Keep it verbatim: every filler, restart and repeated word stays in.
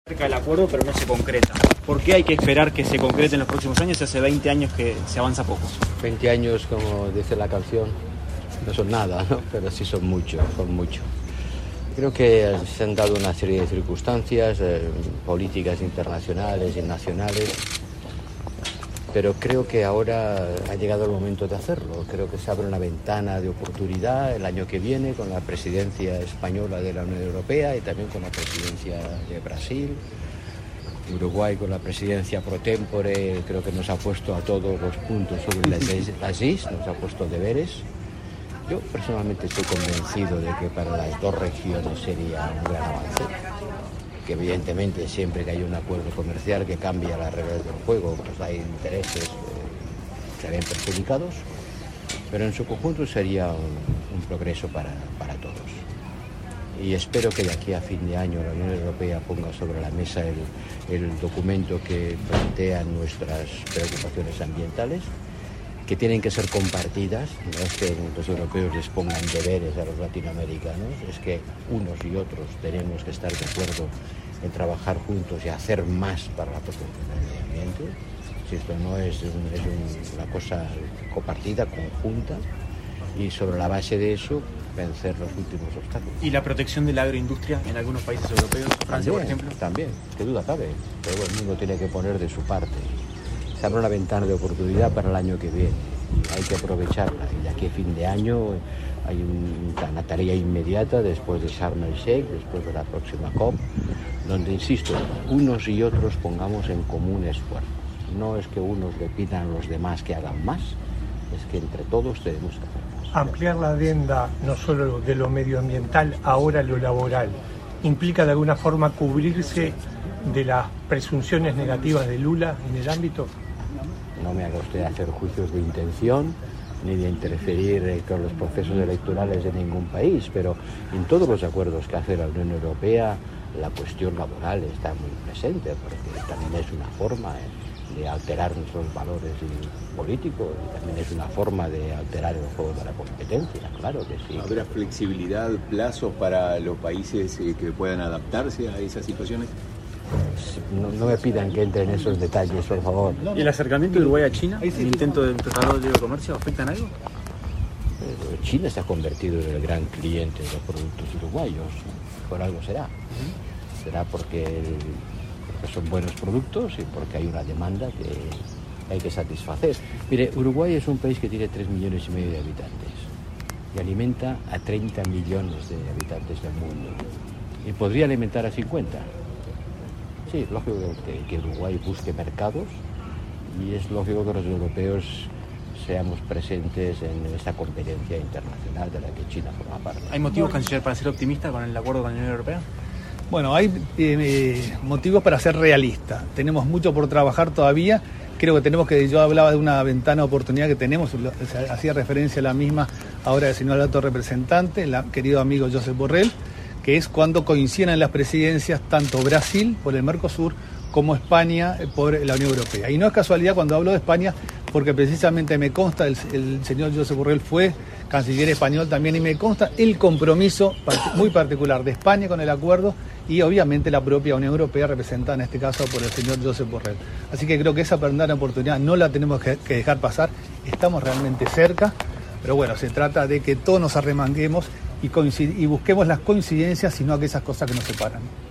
Cerca del acuerdo, pero no se concreta. ¿Por qué hay que esperar que se concrete en los próximos años? Hace veinte años que se avanza poco. veinte años, como dice la canción, no son nada, ¿no? Pero sí son mucho, son mucho. Creo que se han dado una serie de circunstancias, eh, políticas internacionales y nacionales, pero creo que ahora ha llegado el momento de hacerlo. Creo que se abre una ventana de oportunidad el año que viene con la presidencia española de la Unión Europea y también con la presidencia de Brasil. Uruguay con la presidencia pro tempore creo que nos ha puesto a todos los puntos sobre las is, nos ha puesto deberes. Yo personalmente estoy convencido de que para las dos regiones sería un gran avance, que evidentemente siempre que hay un acuerdo comercial que cambia las reglas del juego, pues hay intereses eh, que se ven perjudicados, pero en su conjunto sería un, un progreso para, para todos. Y espero que de aquí a fin de año la Unión Europea ponga sobre la mesa el, el documento que plantea nuestras preocupaciones ambientales, que tienen que ser compartidas. No es que los europeos les pongan deberes a los latinoamericanos, es que unos y otros tenemos que estar de acuerdo en trabajar juntos y hacer más para la protección del medio ambiente. Si esto no es, un, es un, una cosa compartida, conjunta, y sobre la base de eso vencer los últimos obstáculos. ¿Y la protección de la agroindustria en algunos países europeos? Francia, también, por ejemplo. También, qué duda cabe. Todo el mundo tiene que poner de su parte. Se abre una ventana de oportunidad para el año que viene y hay que aprovecharla. Y de aquí a fin de año hay un, una tarea inmediata después de Sharm el Sheikh, después de la próxima COP, donde, insisto, unos y otros pongamos en común esfuerzos. No es que unos le pidan a los demás que hagan más, es que entre todos tenemos que hacer más. Ampliar la agenda no solo de lo medioambiental, ahora lo laboral, ¿implica de alguna forma cubrirse de las presunciones negativas de Lula en el ámbito? No me haga usted hacer juicios de intención ni de interferir con los procesos electorales de ningún país, pero en todos los acuerdos que hace la Unión Europea la cuestión laboral está muy presente, porque también es una forma de alterar nuestros valores políticos y también es una forma de alterar el juego de la competencia, claro que sí. ¿Habrá flexibilidad, plazos para los países que puedan adaptarse a esas situaciones? No, no me pidan que entre en esos detalles, por favor. ¿Y el acercamiento de Uruguay a China, el intento de tratado de libre comercio, afecta en algo? Pero China se ha convertido en el gran cliente de los productos uruguayos. Por algo será. Uh-huh. Será porque, porque son buenos productos y porque hay una demanda que hay que satisfacer. Mire, Uruguay es un país que tiene tres millones y medio de habitantes y alimenta a treinta millones de habitantes del mundo. Y podría alimentar a cincuenta. Sí, es lógico que, que Uruguay busque mercados y es lógico que los europeos seamos presentes en esta competencia internacional de la que China forma parte. ¿Hay motivos, canciller, para ser optimista con el acuerdo con la Unión Europea? Bueno, hay eh, motivos para ser realista. Tenemos mucho por trabajar todavía. Creo que tenemos que, yo hablaba de una ventana de oportunidad que tenemos, hacía referencia a la misma ahora el señor alto representante, el querido amigo Josep Borrell, que es cuando coinciden las presidencias tanto Brasil por el Mercosur como España por la Unión Europea. Y no es casualidad cuando hablo de España, porque precisamente me consta, el, el señor Josep Borrell fue canciller español también, y me consta el compromiso muy particular de España con el acuerdo y obviamente la propia Unión Europea representada en este caso por el señor Josep Borrell. Así que creo que esa ventana de oportunidad no la tenemos que, que dejar pasar, estamos realmente cerca, pero bueno, se trata de que todos nos arremanguemos y, y busquemos las coincidencias y no aquellas cosas que nos separan.